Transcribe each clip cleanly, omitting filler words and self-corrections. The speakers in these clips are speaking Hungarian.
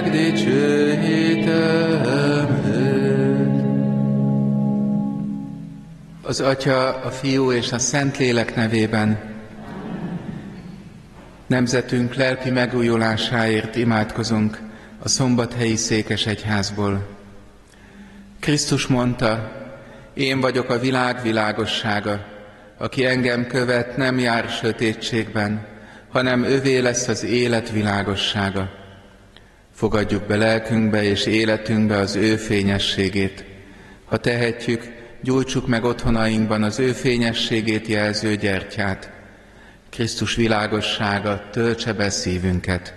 megdicsőítem őt. Az Atya, a Fiú és a Szentlélek nevében nemzetünk lelki megújulásáért imádkozunk a Szombathelyi Székesegyházból. Krisztus mondta, én vagyok a világ világossága, aki engem követ, nem jár sötétségben, hanem övé lesz az élet világossága. Fogadjuk be lelkünkbe és életünkbe az ő fényességét. Ha tehetjük, gyújtsuk meg otthonainkban az ő fényességét jelző gyertyát. Krisztus világossága töltse be szívünket.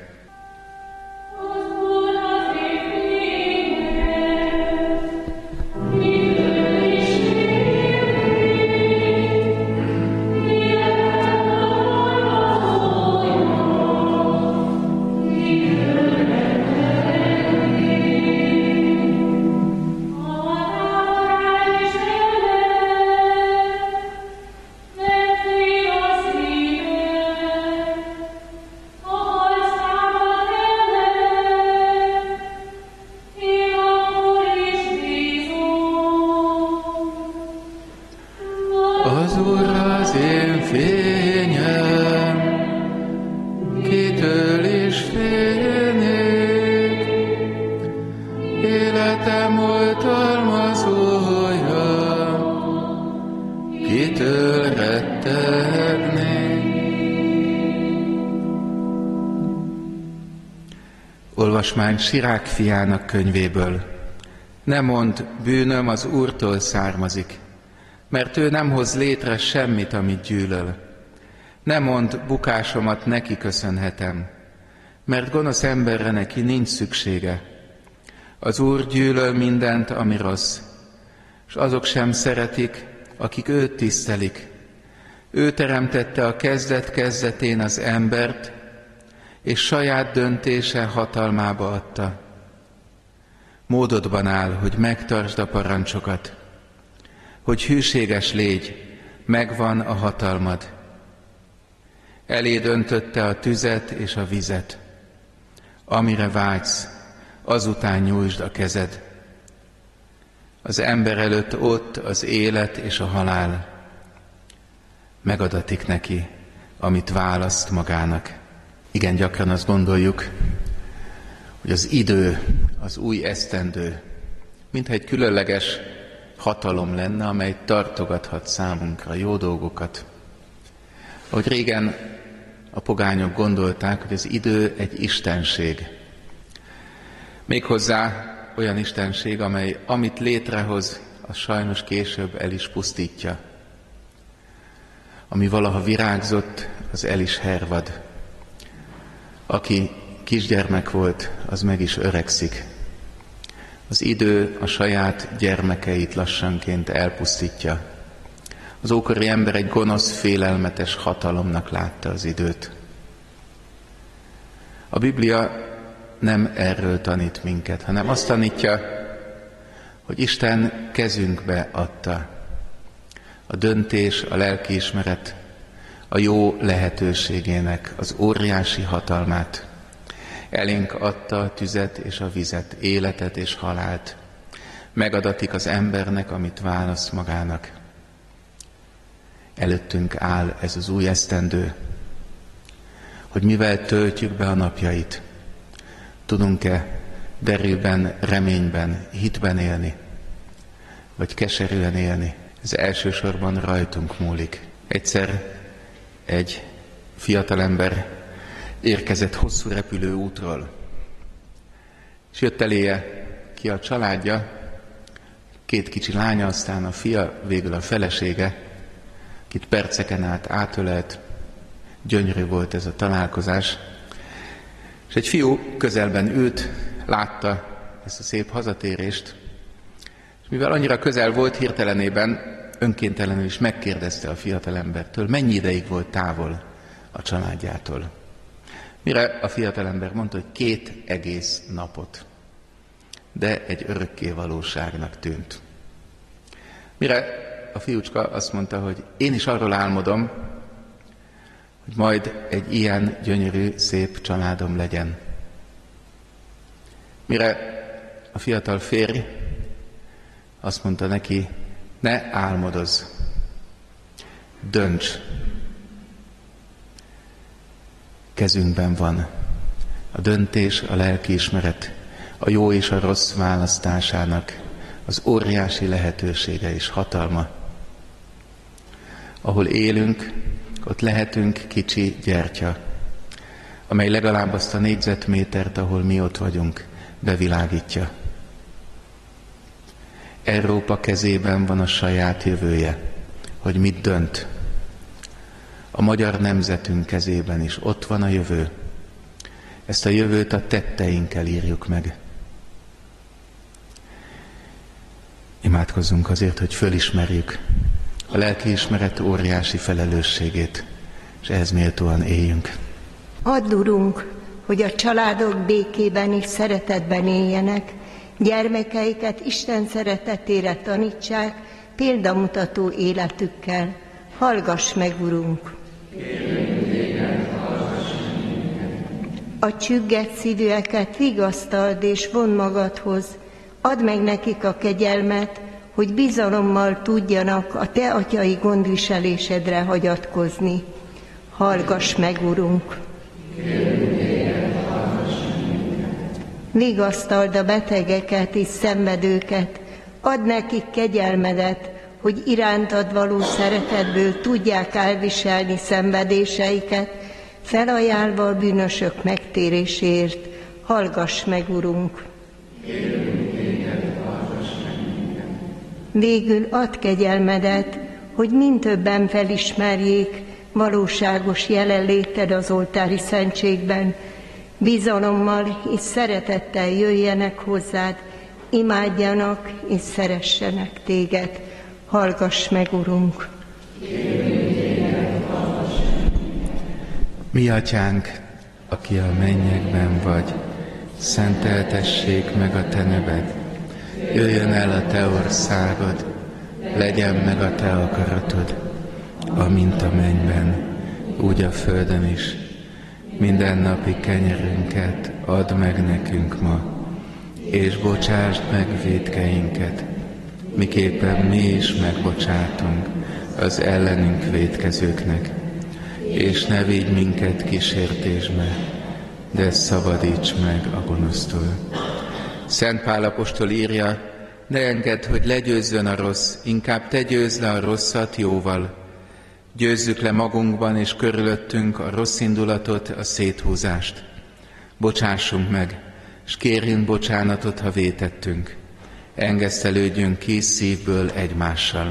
Az Úr az én fényem, kitől is félnék, életem oltalmazója, kitől rettegnék. Olvasmány Sirák fiának könyvéből. Ne mondd, bűnöm az Úrtól származik, mert ő nem hoz létre semmit, amit gyűlöl. Ne mondd, bukásomat neki köszönhetem, mert gonosz emberre neki nincs szüksége. Az Úr gyűlöl mindent, ami rossz, és azok sem szeretik, akik őt tisztelik. Ő teremtette a kezdet kezdetén az embert, és saját döntése hatalmába adta. Módodban áll, hogy megtartsd a parancsokat, hogy hűséges légy, megvan a hatalmad. Elé döntötte a tüzet és a vizet. Amire vágysz, azután nyújtsd a kezed. Az ember előtt ott az élet és a halál. Megadatik neki, amit választ magának. Igen, gyakran azt gondoljuk, hogy az idő, az új esztendő, mintha egy különleges hatalom lenne, amely tartogathat számunkra jó dolgokat. Ahogy régen a pogányok gondolták, hogy az idő egy istenség. Méghozzá olyan istenség, amely amit létrehoz, az sajnos később el is pusztítja. Ami valaha virágzott, az el is hervad. Aki kisgyermek volt, az meg is öregszik. Az idő a saját gyermekeit lassanként elpusztítja. Az ókori ember egy gonosz, félelmetes hatalomnak látta az időt. A Biblia nem erről tanít minket, hanem azt tanítja, hogy Isten kezünkbe adta a döntés, a lelkiismeret, a jó lehetőségének az óriási hatalmát. Elénk adta a tüzet és a vizet, életet és halált. Megadatik az embernek, amit választ magának. Előttünk áll ez az új esztendő, hogy mivel töltjük be a napjait. Tudunk-e derűben, reményben, hitben élni, vagy keserűen élni? Ez elsősorban rajtunk múlik. Egyszer egy fiatalember érkezett hosszú repülőútról, és jött eléje ki a családja, 2 kicsi lánya, aztán a fia, végül a felesége, akit perceken át átölelt. Gyönyörű volt ez a találkozás. És egy fiú közelben ült, látta ezt a szép hazatérést, és mivel annyira közel volt, hirtelenében, önkéntelenül is megkérdezte a fiatalembertől, mennyi ideig volt távol a családjától. Mire a fiatalember mondta, hogy 2 egész napot, de egy örökké valóságnak tűnt. Mire a fiúcska azt mondta, hogy én is arról álmodom, hogy majd egy ilyen gyönyörű, szép családom legyen. Mire a fiatal férj azt mondta neki, ne álmodozz, dönts. Kezünkben van a döntés, a lelkiismeret, a jó és a rossz választásának az óriási lehetősége és hatalma. Ahol élünk, ott lehetünk kicsi gyertya, amely legalább azt a négyzetmétert, ahol mi ott vagyunk, bevilágítja. Európa kezében van a saját jövője, hogy mit dönt. A magyar nemzetünk kezében is ott van a jövő. Ezt a jövőt a tetteinkkel írjuk meg. Imádkozzunk azért, hogy fölismerjük a lelkiismeret óriási felelősségét, és ehhez méltóan éljünk. Add, Urunk, hogy a családok békében és szeretetben éljenek, gyermekeiket Isten szeretetére tanítsák, példamutató életükkel. Hallgass meg, Urunk! A csüggett szívűeket vigasztald és vondd magadhoz, add meg nekik a kegyelmet, hogy bizalommal tudjanak a Te atyai gondviselésedre hagyatkozni. Hallgass meg, Urunk! Vigasztald a betegeket és szenvedőket, add nekik kegyelmedet, hogy irántad való szeretetből tudják elviselni szenvedéseiket, felajánlva a bűnösök megtéréséért. Hallgass meg, Urunk! Végül add kegyelmedet, hogy mindtöbben felismerjék valóságos jelenléted az oltári szentségben, bizalommal és szeretettel jöjjenek hozzád, imádjanak és szeressenek téged. Hallgass meg, Urunk! Mi atyánk, aki a mennyekben vagy, szenteltessék meg a te neved. Jöjjön el a te országod, legyen meg a te akaratod, amint a mennyben, úgy a földön is. Mindennapi kenyerünket add meg nekünk ma, és bocsásd meg vétkeinket, miképpen mi is megbocsátunk az ellenünk vétkezőknek. És ne vigy minket kísértésbe, de szabadíts meg a gonosztól. Szent Pál apostol írja, ne engedd, hogy legyőzzön a rossz, inkább te győzd le a rosszat jóval. Győzzük le magunkban és körülöttünk a rossz indulatot, a széthúzást. Bocsássunk meg, és kérjünk bocsánatot, ha vétettünk. Engesztelődjünk ki szívből egymással.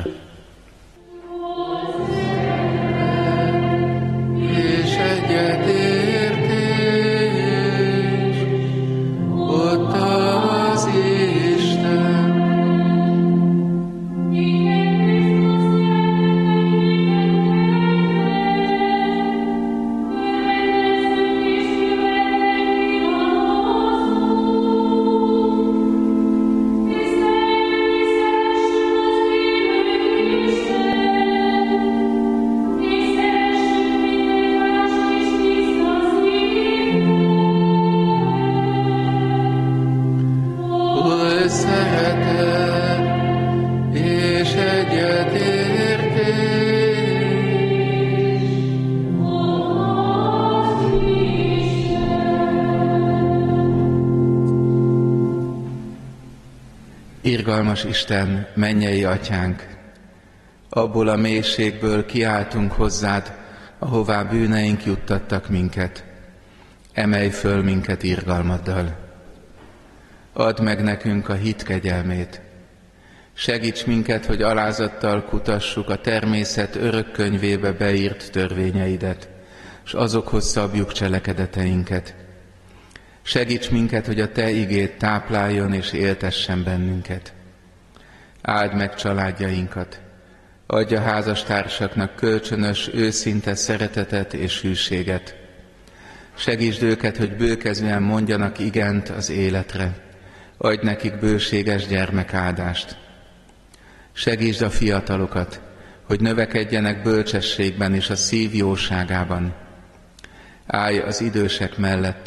Irgalmas Isten, mennyei atyánk, abból a mélységből kiáltunk hozzád, ahová bűneink juttattak minket. Emelj föl minket irgalmaddal. Add meg nekünk a hit kegyelmét. Segíts minket, hogy alázattal kutassuk a természet örök könyvébe beírt törvényeidet, s azokhoz szabjuk cselekedeteinket. Segíts minket, hogy a te igéd tápláljon és éltessen bennünket. Áld meg családjainkat, adj a házastársaknak kölcsönös, őszinte szeretetet és hűséget. Segítsd őket, hogy bőkezően mondjanak igent az életre, adj nekik bőséges gyermekáldást. Segítsd a fiatalokat, hogy növekedjenek bölcsességben és a szív jóságában. Állj az idősek mellett,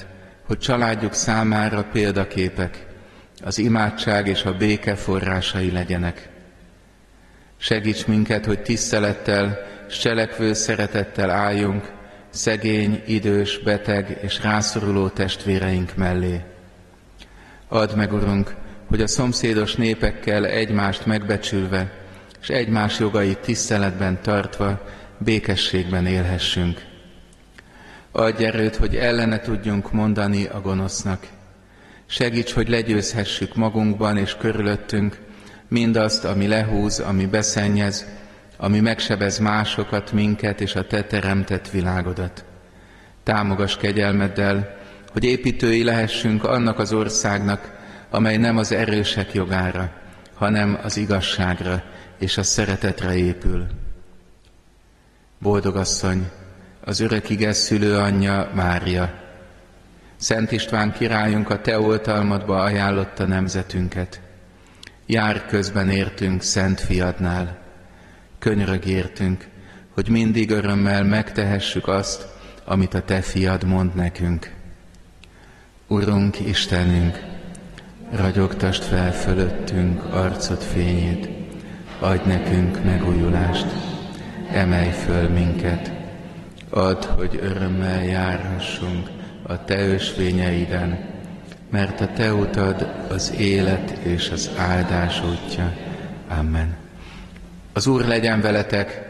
hogy családjuk számára példaképek, az imádság és a béke forrásai legyenek. Segíts minket, hogy tisztelettel és cselekvő szeretettel álljunk szegény, idős, beteg és rászoruló testvéreink mellé. Add meg, Urunk, hogy a szomszédos népekkel egymást megbecsülve és egymás jogait tiszteletben tartva békességben élhessünk. Adj erőt, hogy ellene tudjunk mondani a gonosznak. Segíts, hogy legyőzhessük magunkban és körülöttünk mindazt, ami lehúz, ami beszennyez, ami megsebez másokat, minket és a Te teremtett világodat. Támogass kegyelmeddel, hogy építői lehessünk annak az országnak, amely nem az erősek jogára, hanem az igazságra és a szeretetre épül. Boldog asszony, az örök ige szülőanyja Mária, Szent István királyunk a Te oltalmadba ajánlotta nemzetünket. Jár közben értünk Szent Fiadnál. Könyörög értünk, hogy mindig örömmel megtehessük azt, amit a Te Fiad mond nekünk. Urunk, Istenünk, ragyogtasd fel fölöttünk arcod fényét, adj nekünk megújulást, emelj föl minket, add, hogy örömmel járhassunk a Te ösvényeiden, mert a Te utad az élet és az áldás útja. Amen. Az Úr legyen veletek!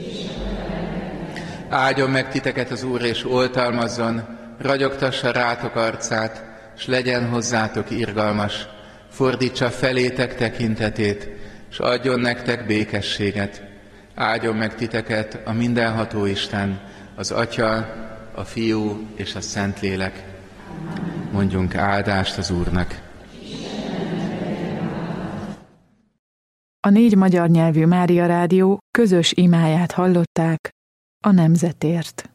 Áldjon meg titeket az Úr, és oltalmazzon, ragyogtassa rátok arcát, s legyen hozzátok irgalmas, fordítsa felétek tekintetét, s adjon nektek békességet. Áldjon meg titeket a mindenható Isten, az Atya, a Fiú és a Szentlélek. Mondjunk áldást az Úrnak. A 4 magyar nyelvű Mária Rádió közös imáját hallották a nemzetért.